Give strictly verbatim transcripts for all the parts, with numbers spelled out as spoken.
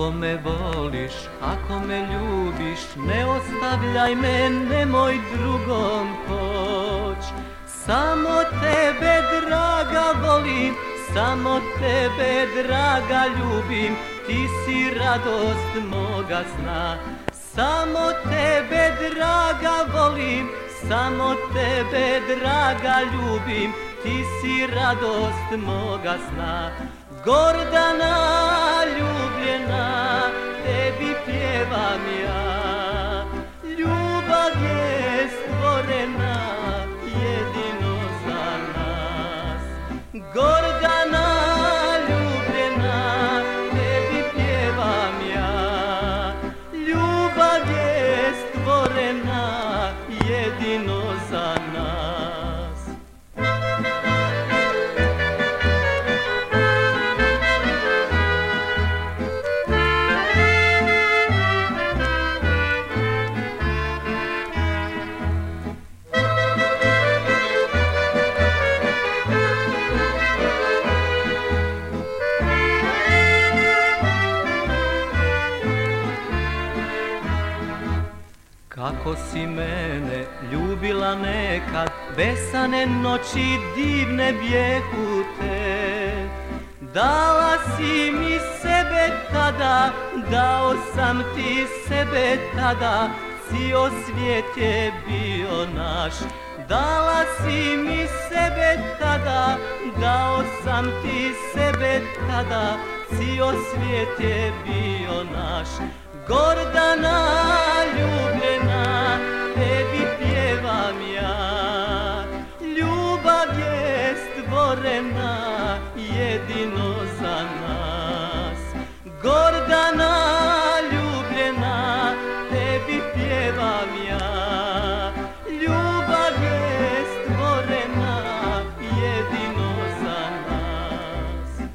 Ako me voliš, ako me ljubiš, ne ostavljaj me, nemoj drugom poć. Samo tebe, draga, volim, samo tebe, draga, ljubim, ti si radost moga sna. Samo tebe, draga, volim, samo tebe, draga, ljubim, ti si radost moga sna. Gordana ljubljena, tebi pjevam ja, ljubav je stvorena jedino za nas. Gordana ljubljena, tebi pjevam ja, ljubav je stvorena jedino za nas. Kako si mene ljubila nekad, besane noći divne bjehute. Dala si mi sebe tada, dao sam ti sebe tada, cijel svijet je bio naš. Dala si mi sebe tada, dao sam ti sebe tada, cijel svijet je bio naš. Gordana ljubljena, tebi pjevam ja, ljubav je stvorena jedino za nas. Gordana ljubljena, tebi pjevam ja, ljubav je stvorena jedino za nas.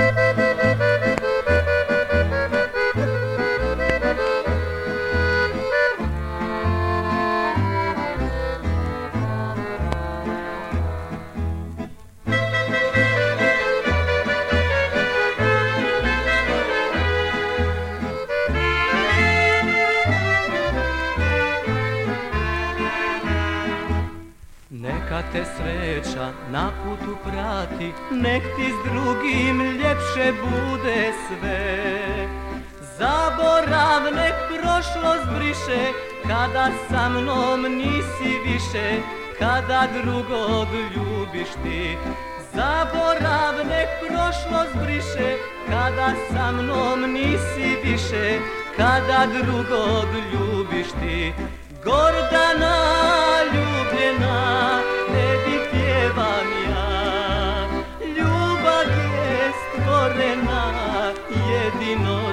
Neka te sreća na putu prati, nek ti s drugim ljepše bude sve. Zaborav nek prošlost briše, kada sa mnom nisi više, kada drugog ljubiš ti. Zaborav nek prošlost briše, kada sa mnom nisi više, kada drugog ljubiš ti. Gordana ljubljena, tebi pjevam ja, ljubav je stvorena jedino